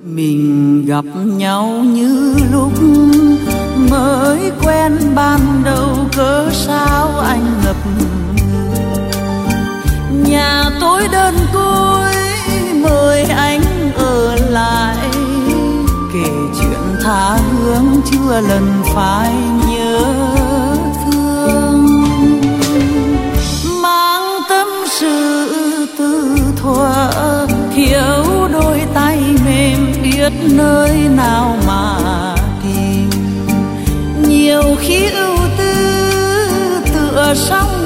Mình gặp nhau như lúc mới quen ban đầu, cớ sao anh ngập ngừng. Nhà tôi đơn côi mời anh ở lại, kể chuyện tha hương chưa lần phai nhớ thương. Mang tâm sự từ thuở, thiếu đôi tay mềm biết nơi nào mà tìm. Nhiều khi ưu tư tựa sóng